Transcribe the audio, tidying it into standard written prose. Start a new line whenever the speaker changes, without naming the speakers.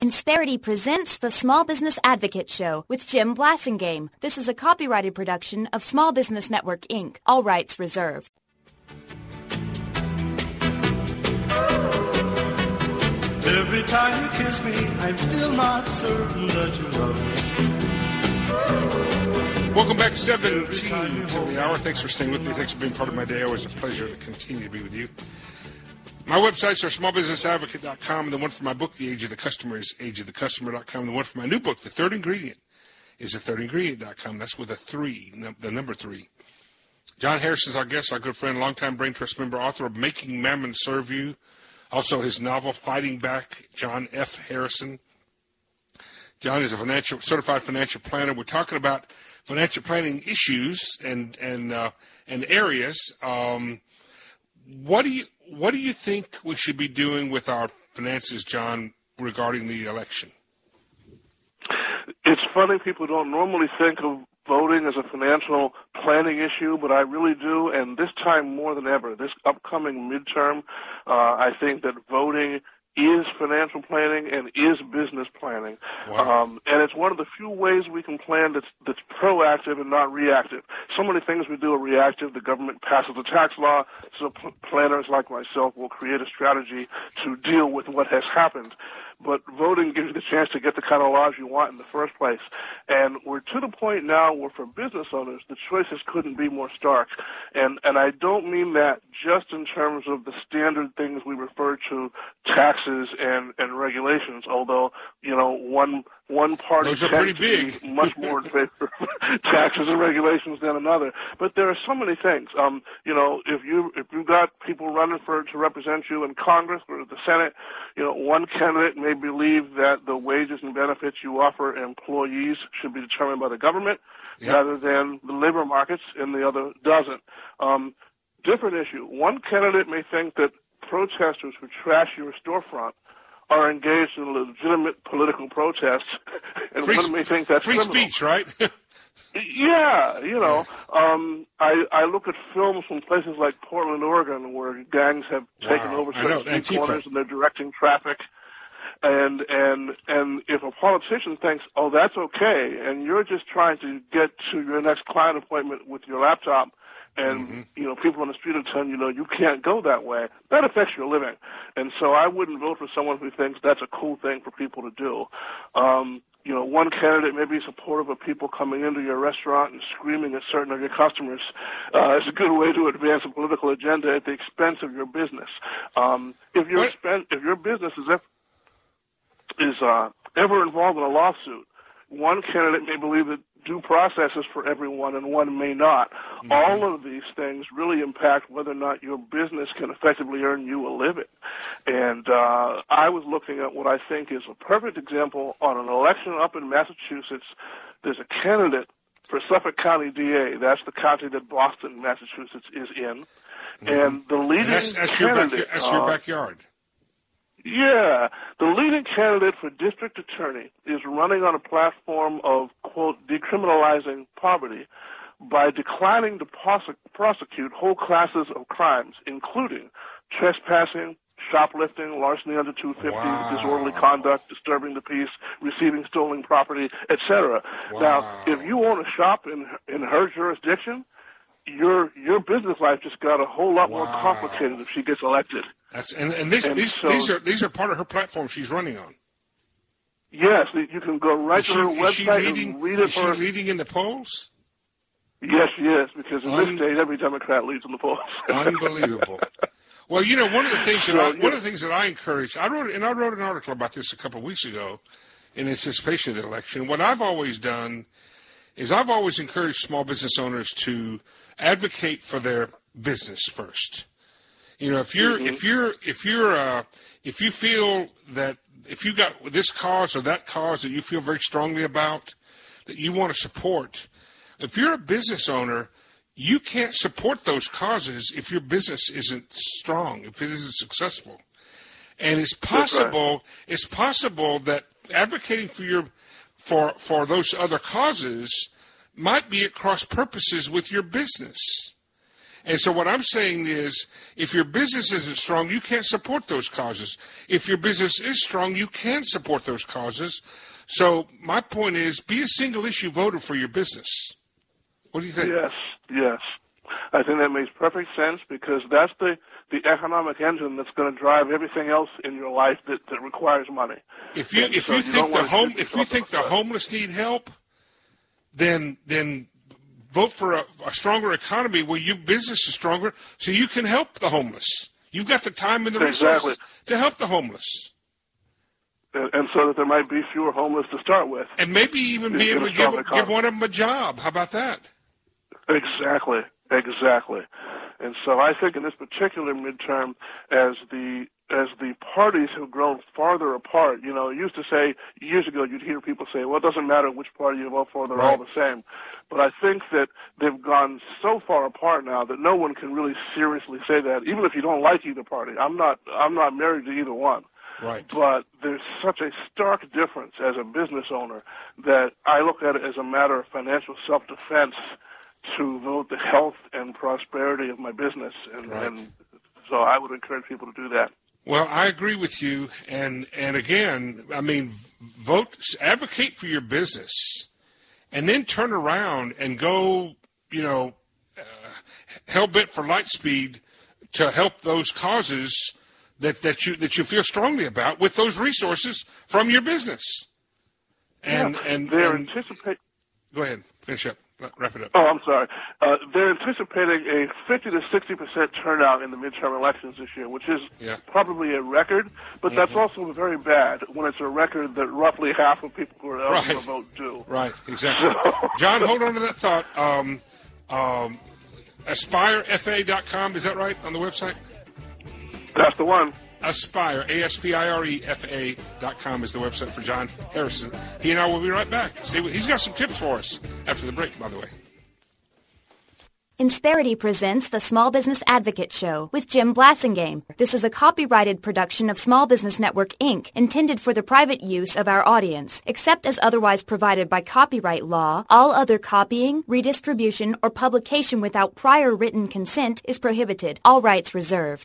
Insperity presents the Small Business Advocate Show with Jim Blasingame. This is a copyrighted production of Small Business Network, Inc., all rights reserved.
Every time you kiss me, I'm still not certain that you love me.
Welcome back, 17 to the hour. Thanks for staying with me. Thanks for being part of my day. Always a pleasure to continue to be with you. My websites are smallbusinessadvocate.com, and the one for my book, The Age of the Customer, is ageofthecustomer.com. The one for my new book, The Third Ingredient, is thethirdingredient.com. That's with a 3, the number 3. John Harrison is our guest, our good friend, longtime Brain Trust member, author of Making Mammon Serve You. Also his novel, Fighting Back, John F. Harrison. John is a certified financial planner. We're talking about financial planning issues and areas. What do you think we should be doing with our finances, John, regarding the election?
It's funny, people don't normally think of voting as a financial planning issue, but I really do, and this time more than ever, this upcoming midterm, I think that voting is financial planning and is business planning.
Wow.
And it's one of the few ways we can plan that's proactive and not reactive. So many things we do are reactive. The government passes a tax law, so planners like myself will create a strategy to deal with what has happened. But voting gives you the chance to get the kind of laws you want in the first place. And we're to the point now where for business owners, the choices couldn't be more stark. And I don't mean that just in terms of the standard things we refer to, taxes and regulations, although, you know, one party
those are pretty big.
To be much more in favor of taxes and regulations than another. But there are so many things. You know, if you've got people running to represent you in Congress or the Senate, you know, one candidate may believe that the wages and benefits you offer employees should be determined by the government rather than the labor markets, and the other doesn't. Different issue. One candidate may think that protesters who trash your storefront are engaged in legitimate political protests, and one may think that's
free
criminal.
Speech, right?
Yeah, you know, I look at films from places like Portland, Oregon, where gangs have taken over certain street corners and they're directing traffic. And if a politician thinks, oh, that's okay, and you're just trying to get to your next client appointment with your laptop, and, you know, people on the street are telling you, no, you can't go that way, that affects your living. And so I wouldn't vote for someone who thinks that's a cool thing for people to do. You know, one candidate may be supportive of people coming into your restaurant and screaming at certain of your customers. It's a good way to advance a political agenda at the expense of your business. If your business is ever involved in a lawsuit, one candidate may believe that due process is for everyone and one may not. All of these things really impact whether or not your business can effectively earn you a living. And I was looking at what I think is a perfect example on an election up in Massachusetts. There's a candidate for Suffolk County DA. That's the county that Boston, Massachusetts is in. And the leading candidate...
That's your backyard.
Yeah. The leading candidate for district attorney is running on a platform of, quote, decriminalizing poverty by declining to prosecute whole classes of crimes, including trespassing, shoplifting, larceny under 250, disorderly conduct, disturbing the peace, receiving stolen property, etc. Now, if you own a shop in her jurisdiction, your business life just got a whole lot more complicated if she gets elected.
These are part of her platform she's running on.
Yes, you can go right to her website and read it.
Is she leading in the polls?
Yes, she is, because in this state, every Democrat leads in the polls.
Unbelievable. Well, you know, one of the things that I encourage, I wrote an article about this a couple of weeks ago in anticipation of the election. What I've always done is I've always encouraged small business owners to advocate for their business first. You know, if you feel that if you got this cause or that cause that you feel very strongly about that you want to support, if you're a business owner, you can't support those causes if your business isn't strong, if it isn't successful. And it's possible that advocating for those other causes might be at cross purposes with your business. And so what I'm saying is, if your business isn't strong, you can't support those causes. If your business is strong, you can support those causes. So my point is, be a single-issue voter for your business. What do you think?
Yes. I think that makes perfect sense, because that's the economic engine that's going to drive everything else in your life that requires money.
If you think the homeless need help, then vote for a stronger economy where your business is stronger, so you can help the homeless. You've got the time and the resources to help the homeless.
And so that there might be fewer homeless to start with.
And maybe even be able to give one of them a job. How about that?
Exactly. And so I think in this particular midterm, as the parties have grown farther apart, you used to say, years ago, you'd hear people say, well, it doesn't matter which party you vote for, they're all the same. But I think that they've gone so far apart now that no one can really seriously say that, even if you don't like either party. I'm not married to either one.
Right.
But there's such a stark difference as a business owner that I look at it as a matter of financial self-defense to vote the health and prosperity of my business. And so I would encourage people to do that.
Well, I agree with you. And again, I mean, advocate for your business, and then turn around and go, hell-bent for Lightspeed to help those causes that you feel strongly about with those resources from your business. And
anticipate.
Go ahead, finish up, wrap it up.
Oh, I'm sorry. They're anticipating a 50 to 60% turnout in the midterm elections this year, which is probably a record, but that's also very bad when it's a record that roughly half of people who are eligible to vote do.
Right, exactly. John, hold on to that thought. AspireFA.com, is that right, on the website?
That's the one.
Aspire, ASPIREFA.com is the website for John Harrison. He and I will be right back. He's got some tips for us after the break, by the way.
Insperity presents the Small Business Advocate Show with Jim Blasingame. This is a copyrighted production of Small Business Network, Inc., intended for the private use of our audience. Except as otherwise provided by copyright law, all other copying, redistribution, or publication without prior written consent is prohibited. All rights reserved.